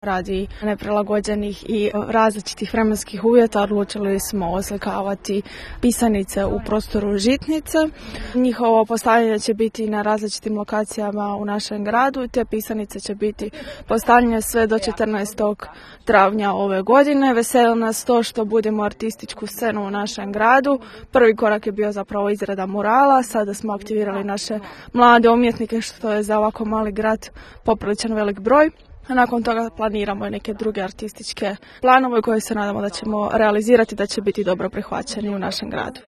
Radi neprilagođenih i različitih vremenskih uvjeta odlučili smo oslikavati pisanice u prostoru Žitnice. Njihovo postavljanje će biti na različitim lokacijama u našem gradu i te pisanice će biti postavljene sve do 14. travnja ove godine. Veseli nas to što budemo artističku scenu u našem gradu. Prvi korak je bio zapravo izrada murala, sada smo aktivirali naše mlade umjetnike što je za ovako mali grad popriličan velik broj. A nakon toga planiramo i neke druge artističke planove koje se nadamo da ćemo realizirati, da će biti dobro prihvaćeni u našem gradu.